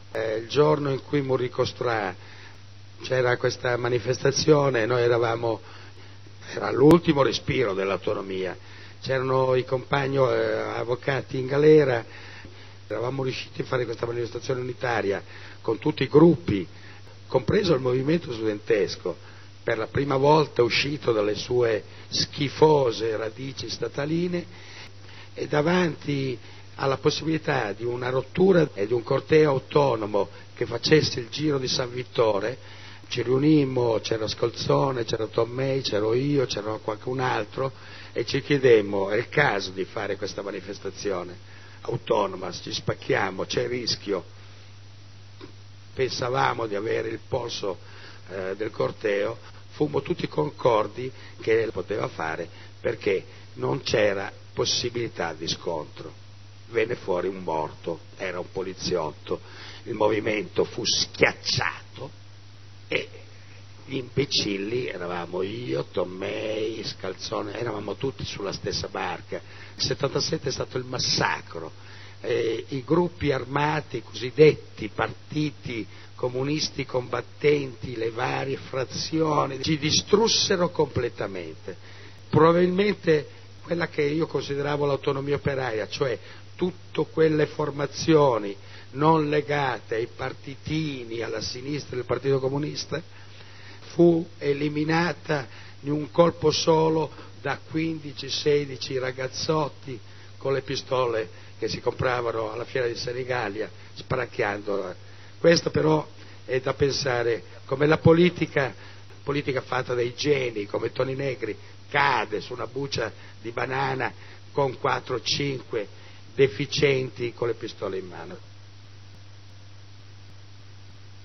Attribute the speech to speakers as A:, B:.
A: Il giorno in cui morì Costrà c'era questa manifestazione, noi era l'ultimo respiro dell'autonomia, c'erano i compagni avvocati in galera, eravamo riusciti a fare questa manifestazione unitaria con tutti i gruppi, compreso il movimento studentesco, per la prima volta uscito dalle sue schifose radici stataline, e davanti alla possibilità di una rottura e di un corteo autonomo che facesse il giro di San Vittore, ci riunimmo, c'era Scolzone, c'era Tommei, c'ero io, c'era qualcun altro, e ci chiedemmo: è il caso di fare questa manifestazione autonoma, ci spacchiamo, c'è il rischio. Pensavamo di avere il polso del corteo, fummo tutti concordi che poteva fare perché non c'era possibilità di scontro. Venne fuori un morto, era un poliziotto, il movimento fu schiacciato e gli imbecilli eravamo io, Tommei, Scalzone, eravamo tutti sulla stessa barca. Il 77 è stato il massacro, i gruppi armati, cosiddetti partiti comunisti combattenti, le varie frazioni, ci distrussero completamente. Probabilmente quella che io consideravo l'autonomia operaia, cioè tutte quelle formazioni non legate ai partitini, alla sinistra del Partito Comunista, fu eliminata in un colpo solo da 15-16 ragazzotti con le pistole che si compravano alla fiera di Senigallia, sparacchiando. Questo però è da pensare come la politica fatta dai geni come Toni Negri cade su una buccia di banana con 4-5 deficienti con le pistole in mano.